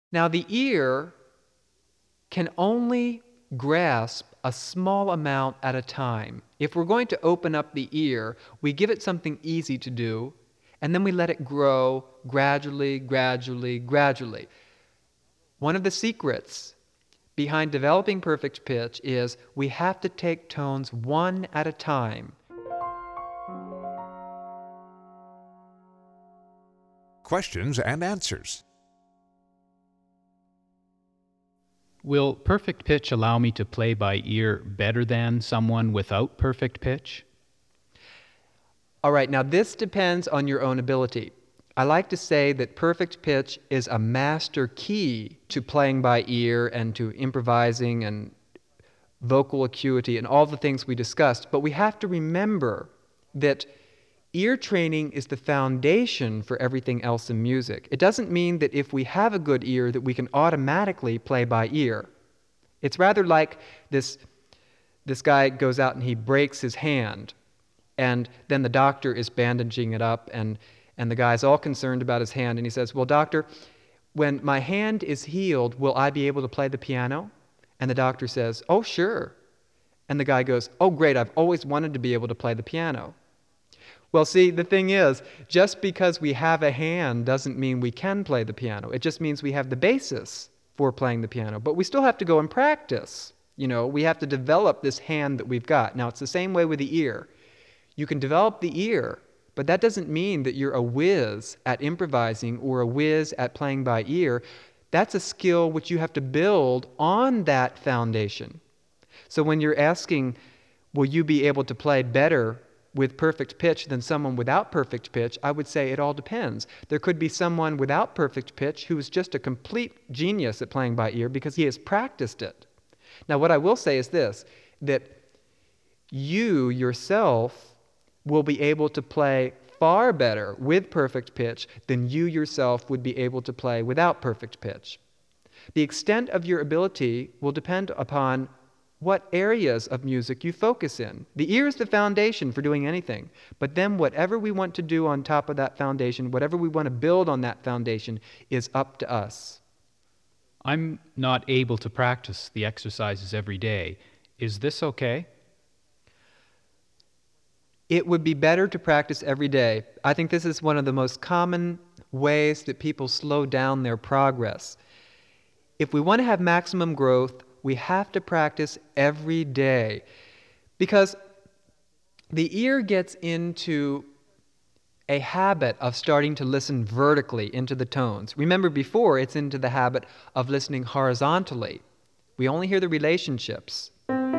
Now, the ear can only grasp a small amount at a time. If we're going to open up the ear, we give it something easy to do, and then we let it grow gradually, gradually, gradually. One of the secrets behind developing perfect pitch is we have to take tones one at a time. Questions and answers. Will perfect pitch allow me to play by ear better than someone without perfect pitch? All right, now this depends on your own ability. I like to say that perfect pitch is a master key to playing by ear and to improvising and vocal acuity and all the things we discussed, but we have to remember that ear training is the foundation for everything else in music. It doesn't mean that if we have a good ear that we can automatically play by ear. It's rather like this guy goes out and he breaks his hand, and then the doctor is bandaging it up, and the guy's all concerned about his hand, and he says, "Well, doctor, when my hand is healed, will I be able to play the piano?" And the doctor says, "Oh, sure." And the guy goes, "Oh, great, I've always wanted to be able to play the piano." Well, see, the thing is, just because we have a hand doesn't mean we can play the piano. It just means we have the basis for playing the piano. But we still have to go and practice. We have to develop this hand that we've got. Now, it's the same way with the ear. You can develop the ear, but that doesn't mean that you're a whiz at improvising or a whiz at playing by ear. That's a skill which you have to build on that foundation. So when you're asking, will you be able to play better with perfect pitch than someone without perfect pitch, I would say it all depends. There could be someone without perfect pitch who is just a complete genius at playing by ear because he has practiced it. Now, what I will say is this, that you yourself will be able to play far better with perfect pitch than you yourself would be able to play without perfect pitch. The extent of your ability will depend upon what areas of music you focus in. The ear is the foundation for doing anything, but then whatever we want to do on top of that foundation, whatever we want to build on that foundation, is up to us. I'm not able to practice the exercises every day. Is this okay? It would be better to practice every day. I think this is one of the most common ways that people slow down their progress. If we want to have maximum growth, we have to practice every day, because the ear gets into a habit of starting to listen vertically into the tones. Remember, before it's into the habit of listening horizontally. We only hear the relationships.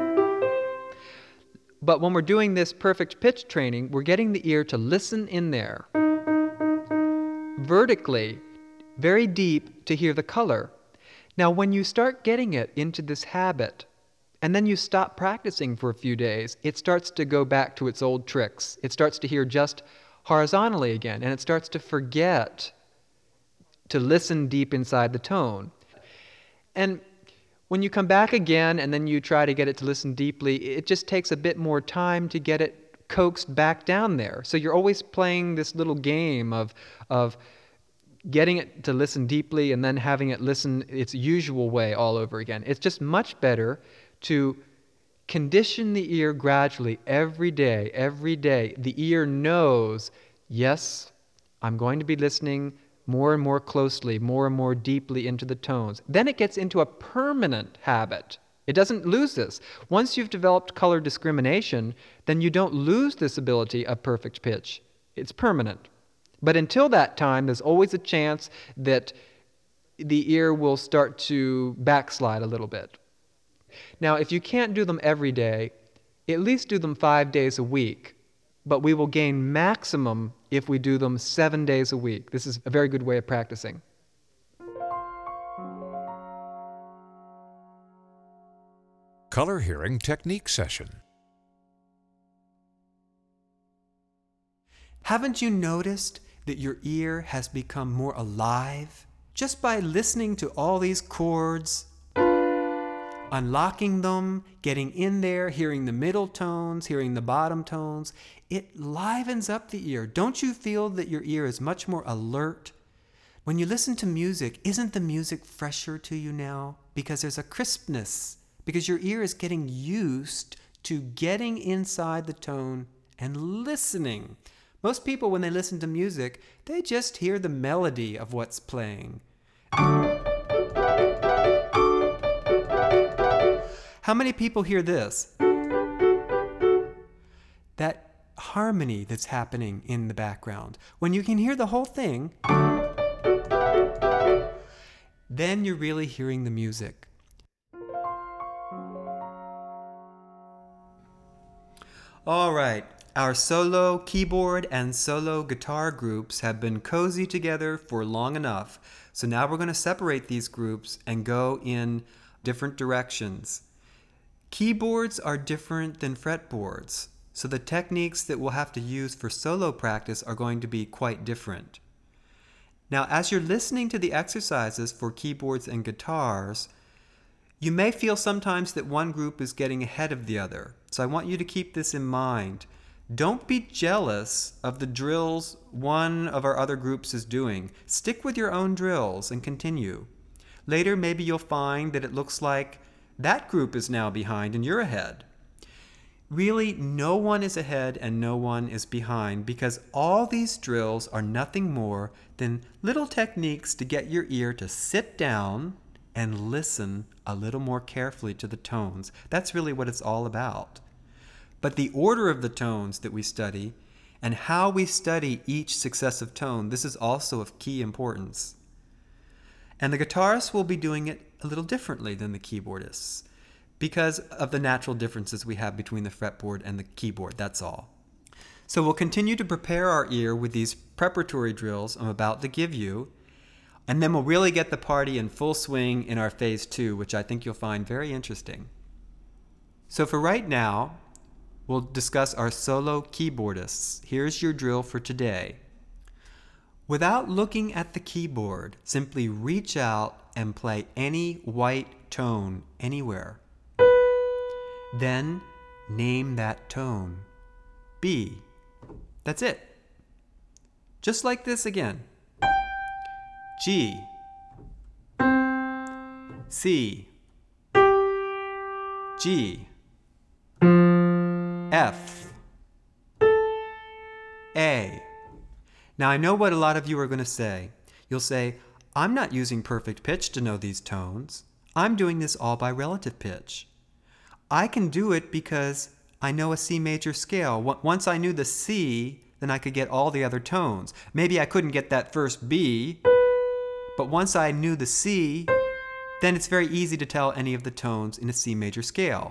But when we're doing this perfect pitch training, we're getting the ear to listen in there vertically, very deep, to hear the color. Now, when you start getting it into this habit, and then you stop practicing for a few days, it starts to go back to its old tricks. It starts to hear just horizontally again, and it starts to forget to listen deep inside the tone. And when you come back again and then you try to get it to listen deeply, it just takes a bit more time to get it coaxed back down there. So you're always playing this little game of getting it to listen deeply and then having it listen its usual way all over again. It's just much better to condition the ear gradually every day, every day. The ear knows, yes, I'm going to be listening more and more closely, more and more deeply into the tones. Then it gets into a permanent habit. It doesn't lose this. Once you've developed color discrimination, then you don't lose this ability of perfect pitch. It's permanent. But until that time, there's always a chance that the ear will start to backslide a little bit. Now, if you can't do them every day, at least do them 5 days a week. But we will gain maximum if we do them 7 days a week. This is a very good way of practicing. Color Hearing Technique Session. Haven't you noticed that your ear has become more alive just by listening to all these chords? Unlocking them, getting in there, hearing the middle tones, hearing the bottom tones, it livens up the ear. Don't you feel that your ear is much more alert? When you listen to music, isn't the music fresher to you now? Because there's a crispness, because your ear is getting used to getting inside the tone and listening. Most people, when they listen to music, they just hear the melody of what's playing. How many people hear this? That harmony that's happening in the background. When you can hear the whole thing, then you're really hearing the music. All right, our solo keyboard and solo guitar groups have been cozy together for long enough. So now we're going to separate these groups and go in different directions. Keyboards are different than fretboards, so the techniques that we'll have to use for solo practice are going to be quite different. Now, as you're listening to the exercises for keyboards and guitars, you may feel sometimes that one group is getting ahead of the other. So I want you to keep this in mind. Don't be jealous of the drills one of our other groups is doing. Stick with your own drills and continue. Later, maybe you'll find that it looks like that group is now behind and you're ahead. Really, no one is ahead and no one is behind, because all these drills are nothing more than little techniques to get your ear to sit down and listen a little more carefully to the tones. That's really what it's all about. But the order of the tones that we study and how we study each successive tone, this is also of key importance. And the guitarists will be doing it a little differently than the keyboardists, because of the natural differences we have between the fretboard and the keyboard, that's all. So we'll continue to prepare our ear with these preparatory drills I'm about to give you, and then we'll really get the party in full swing in our phase 2, which I think you'll find very interesting. So for right now, we'll discuss our solo keyboardists. Here's your drill for today. Without looking at the keyboard, simply reach out and play any white tone anywhere. Then name that tone. B. That's it. Just like this again. G. C. G. F. A. Now I know what a lot of you are going to say. You'll say, I'm not using perfect pitch to know these tones. I'm doing this all by relative pitch. I can do it because I know a C major scale. Once I knew the C, then I could get all the other tones. Maybe I couldn't get that first B, but once I knew the C, then it's very easy to tell any of the tones in a C major scale.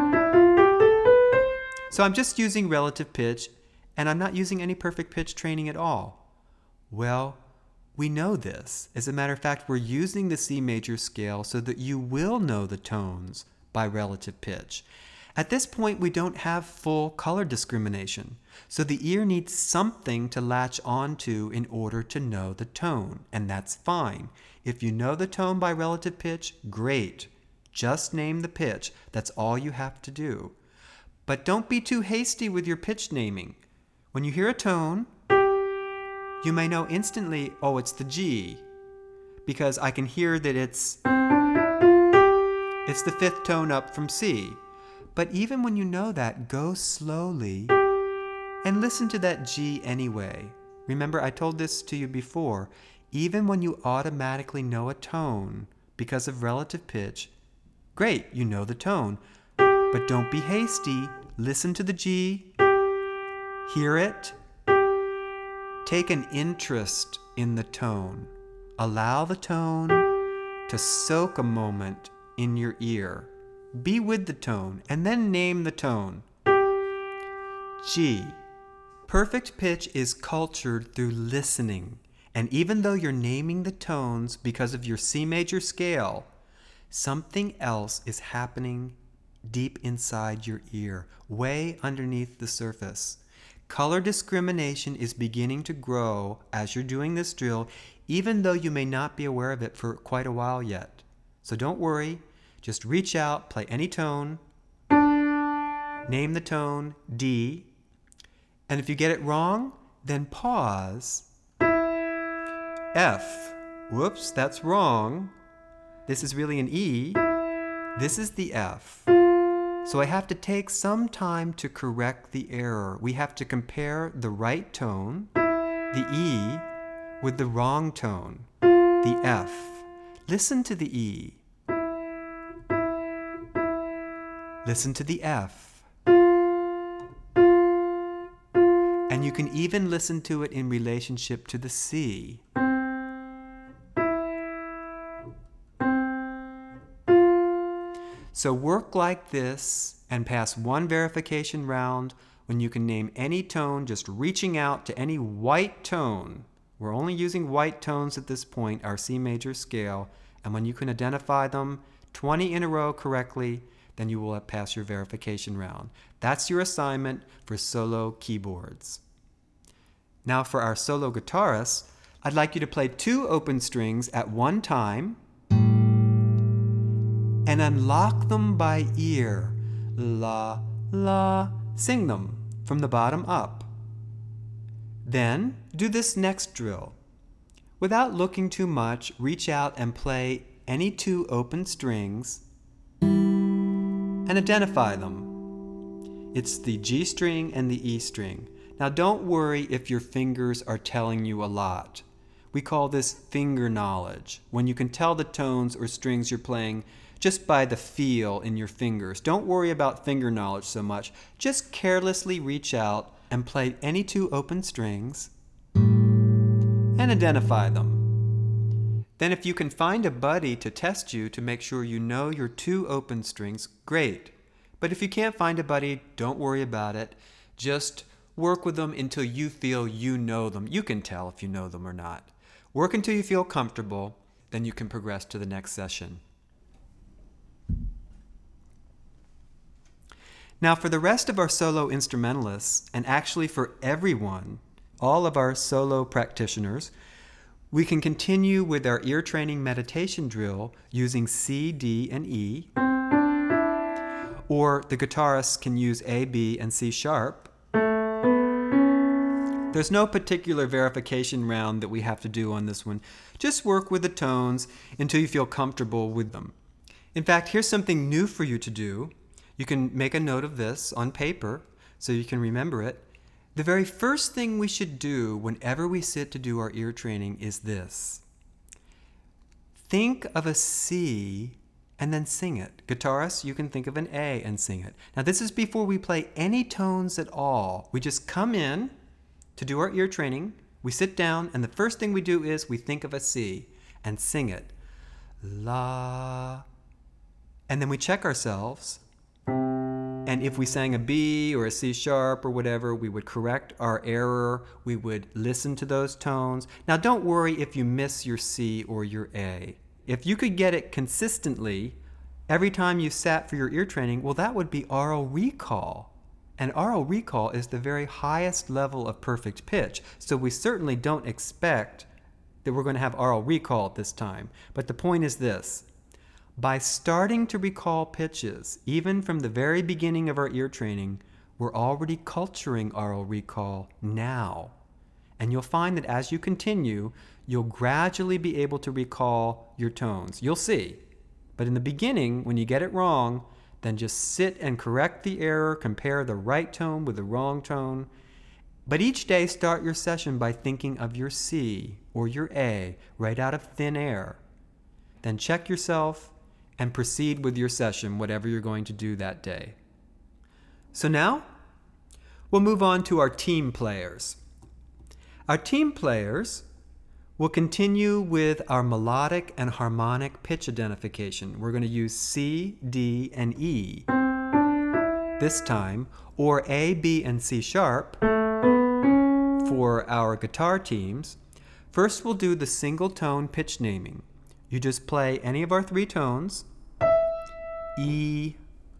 So I'm just using relative pitch, and I'm not using any perfect pitch training at all. Well, we know this. As a matter of fact, we're using the C major scale so that you will know the tones by relative pitch. At this point, we don't have full color discrimination, so the ear needs something to latch onto in order to know the tone, and that's fine. If you know the tone by relative pitch, great. Just name the pitch. That's all you have to do. But don't be too hasty with your pitch naming. When you hear a tone, you may know instantly, oh, it's the G, because I can hear that it's the fifth tone up from C. But even when you know that, go slowly and listen to that G anyway. Remember, I told this to you before. Even when you automatically know a tone because of relative pitch, great, you know the tone. But don't be hasty. Listen to the G, hear it, take an interest in the tone. Allow the tone to soak a moment in your ear. Be with the tone, and then name the tone. G. Perfect pitch is cultured through listening. And even though you're naming the tones because of your C major scale, something else is happening deep inside your ear, way underneath the surface. Color discrimination is beginning to grow as you're doing this drill, even though you may not be aware of it for quite a while yet. So don't worry. Just reach out, play any tone, name the tone D, and if you get it wrong, then pause. F. Whoops, that's wrong. This is really an E. This is the F. So I have to take some time to correct the error. We have to compare the right tone, the E, with the wrong tone, the F. Listen to the E. Listen to the F. And you can even listen to it in relationship to the C. So work like this and pass one verification round when you can name any tone, just reaching out to any white tone. We're only using white tones at this point, our C major scale, and when you can identify them 20 in a row correctly, then you will pass your verification round. That's your assignment for solo keyboards. Now for our solo guitarists, I'd like you to play 2 open strings at one time and unlock them by ear. La, la, sing them from the bottom up. Then do this next drill. Without looking too much, reach out and play any 2 open strings and identify them. It's the G string and the E string. Now don't worry if your fingers are telling you a lot. We call this finger knowledge, when you can tell the tones or strings you're playing just by the feel in your fingers. Don't worry about finger knowledge so much. Just carelessly reach out and play any 2 open strings and identify them. Then if you can find a buddy to test you to make sure you know your 2 open strings, great. But if you can't find a buddy, don't worry about it. Just work with them until you feel you know them. You can tell if you know them or not. Work until you feel comfortable, then you can progress to the next session. Now for the rest of our solo instrumentalists, and actually for everyone, all of our solo practitioners, we can continue with our ear training meditation drill using C, D, and E, or the guitarists can use A, B, and C sharp. There's no particular verification round that we have to do on this one. Just work with the tones until you feel comfortable with them. In fact, here's something new for you to do. You can make a note of this on paper so you can remember it. The very first thing we should do whenever we sit to do our ear training is this. Think of a C and then sing it. Guitarists, you can think of an A and sing it. Now this is before we play any tones at all. We just come in to do our ear training, we sit down, and the first thing we do is we think of a C and sing it. La. And then we check ourselves. And if we sang a B or a C sharp or whatever, we would correct our error. We would listen to those tones. Now don't worry if you miss your C or your A. If you could get it consistently every time you sat for your ear training, well, that would be aural recall. And aural recall is the very highest level of perfect pitch. So we certainly don't expect that we're going to have aural recall at this time. But the point is this. By starting to recall pitches, even from the very beginning of our ear training, we're already culturing aural recall now. And you'll find that as you continue, you'll gradually be able to recall your tones. You'll see. But in the beginning, when you get it wrong, then just sit and correct the error, compare the right tone with the wrong tone. But each day, start your session by thinking of your C or your A right out of thin air. Then check yourself and proceed with your session, whatever you're going to do that day. So now, we'll move on to our team players. Our team players will continue with our melodic and harmonic pitch identification. We're going to use C, D, and E this time, or A, B, and C sharp for our guitar teams. First, we'll do the single tone pitch naming. You just play any of our 3 tones, E,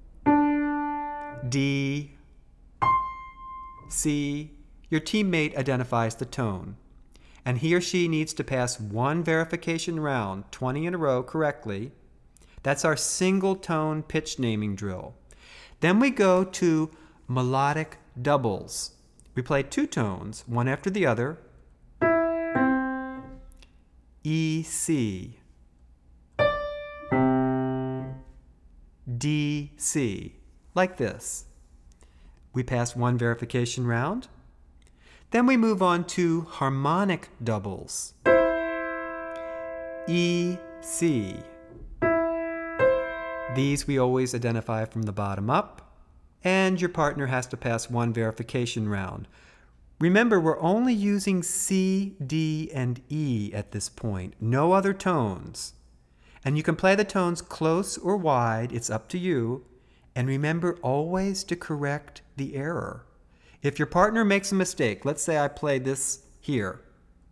D, C. Your teammate identifies the tone, and he or she needs to pass 1 verification round, 20 in a row correctly. That's our single tone pitch naming drill. Then we go to melodic doubles. We play 2 tones, one after the other, E, C. D, C. Like this. We passed one verification round. Then we move on to harmonic doubles. E, C. These we always identify from the bottom up, and your partner has to pass one verification round. Remember, we're only using C, D, and E at this point, no other tones. And you can play the tones close or wide, it's up to you. And remember always to correct the error. If your partner makes a mistake, let's say I play this here,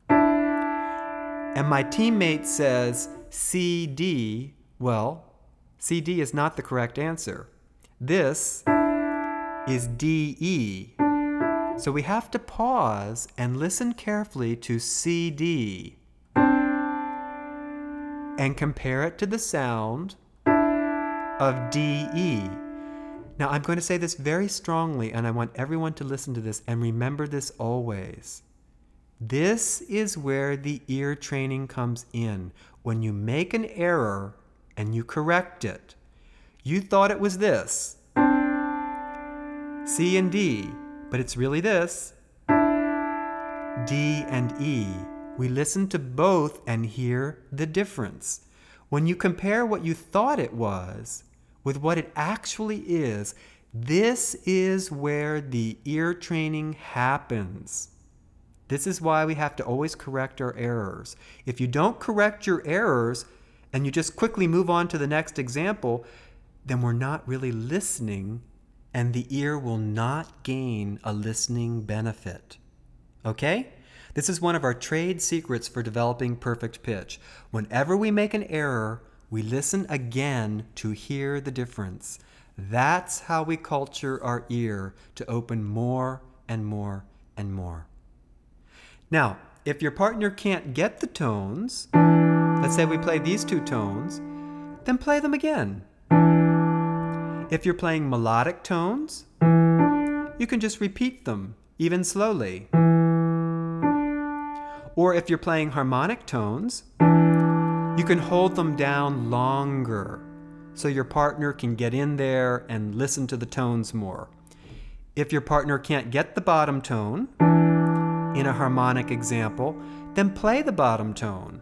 and my teammate says C, D, well, C, D is not the correct answer. This is D, E. So we have to pause and listen carefully to C, D and compare it to the sound of D, E. Now I'm going to say this very strongly, and I want everyone to listen to this and remember this always. This is where the ear training comes in. When you make an error and you correct it, you thought it was this, C and D, but it's really this, D and E. We listen to both and hear the difference. When you compare what you thought it was with what it actually is, this is where the ear training happens. This is why we have to always correct our errors. If you don't correct your errors and you just quickly move on to the next example, then we're not really listening, and the ear will not gain a listening benefit. Okay? This is one of our trade secrets for developing perfect pitch. Whenever we make an error, we listen again to hear the difference. That's how we culture our ear to open more and more and more. Now, if your partner can't get the tones, let's say we play these two tones, then play them again. If you're playing melodic tones, you can just repeat them, even slowly. Or if you're playing harmonic tones, you can hold them down longer so your partner can get in there and listen to the tones more. If your partner can't get the bottom tone in a harmonic example, then play the bottom tone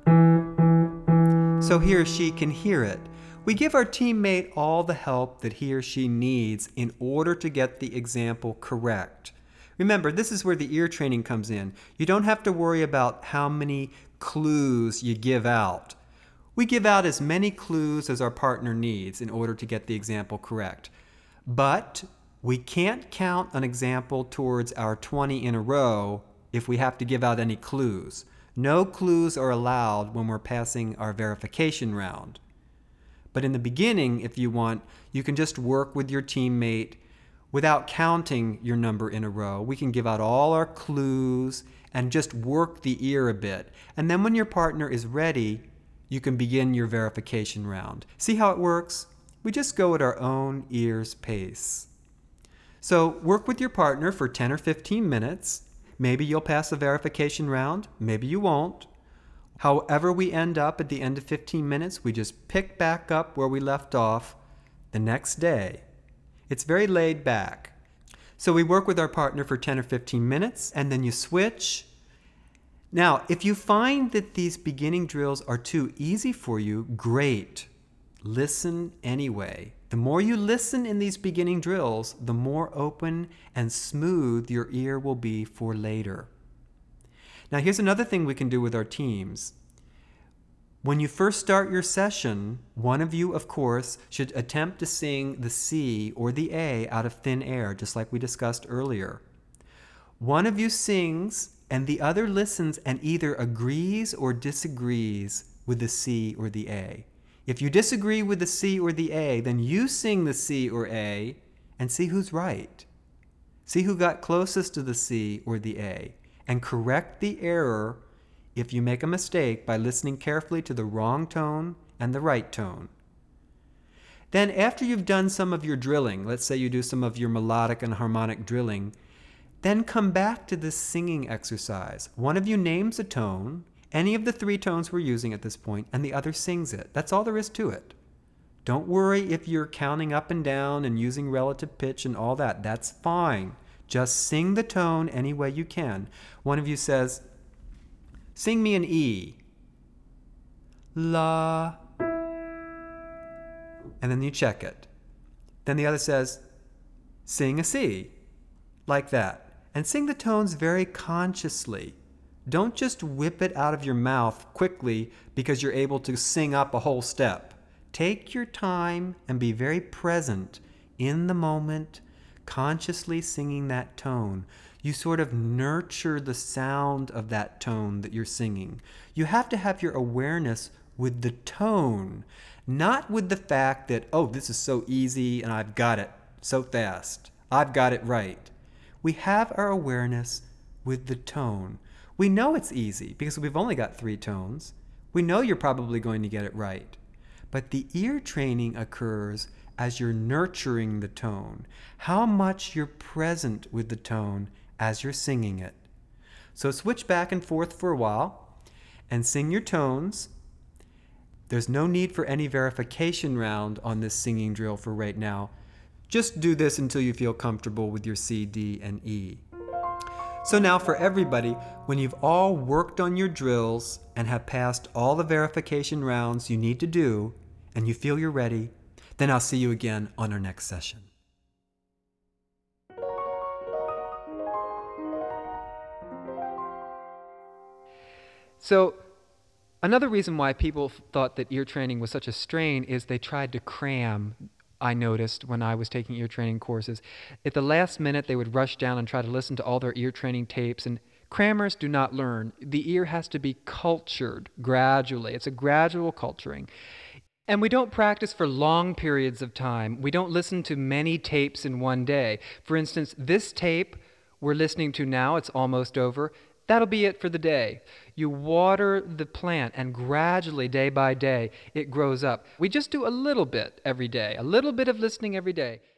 so he or she can hear it. We give our teammate all the help that he or she needs in order to get the example correct. Remember, this is where the ear training comes in. You don't have to worry about how many clues you give out. We give out as many clues as our partner needs in order to get the example correct. But we can't count an example towards our 20 in a row if we have to give out any clues. No clues are allowed when we're passing our verification round. But in the beginning, if you want, you can just work with your teammate without counting your number in a row. We can give out all our clues and just work the ear a bit. And then when your partner is ready, you can begin your verification round. See how it works? We just go at our own ear's pace. So work with your partner for 10 or 15 minutes. Maybe you'll pass the verification round, maybe you won't. However we end up at the end of 15 minutes, we just pick back up where we left off the next day. It's very laid back. So we work with our partner for 10 or 15 minutes, and then you switch. Now, if you find that these beginning drills are too easy for you, great. Listen anyway. The more you listen in these beginning drills, the more open and smooth your ear will be for later. Now, here's another thing we can do with our teams. When you first start your session, one of you, of course, should attempt to sing the C or the A out of thin air, just like we discussed earlier. One of you sings, and the other listens and either agrees or disagrees with the C or the A. If you disagree with the C or the A, then you sing the C or A and see who's right. See who got closest to the C or the A, and correct the error if you make a mistake by listening carefully to the wrong tone and the right tone. Then after you've done some of your drilling, let's say you do some of your melodic and harmonic drilling, then come back to this singing exercise. One of you names a tone, any of the 3 tones we're using at this point, and the other sings it. That's all there is to it. Don't worry if you're counting up and down and using relative pitch and all that. That's fine. Just sing the tone any way you can. One of you says, sing me an E. La. And then you check it. Then the other says, sing a C. Like that. And sing the tones very consciously. Don't just whip it out of your mouth quickly because you're able to sing up a whole step. Take your time and be very present in the moment, consciously singing that tone. You sort of nurture the sound of that tone that you're singing. You have to have your awareness with the tone, not with the fact that, oh, this is so easy and I've got it so fast. I've got it right. We have our awareness with the tone. We know it's easy because we've only got 3 tones. We know you're probably going to get it right. But the ear training occurs as you're nurturing the tone, how much you're present with the tone as you're singing it. So switch back and forth for a while and sing your tones. There's no need for any verification round on this singing drill for right now. Just do this until you feel comfortable with your C, D, and E. So now for everybody, when you've all worked on your drills and have passed all the verification rounds you need to do, and you feel you're ready, then I'll see you again on our next session. So another reason why people thought that ear training was such a strain is they tried to cram. I noticed when I was taking ear training courses. At the last minute, they would rush down and try to listen to all their ear training tapes, and crammers do not learn. The ear has to be cultured gradually. It's a gradual culturing. And we don't practice for long periods of time. We don't listen to many tapes in one day. For instance, this tape we're listening to now, it's almost over. That'll be it for the day. You water the plant, and gradually, day by day, it grows up. We just do a little bit every day, a little bit of listening every day.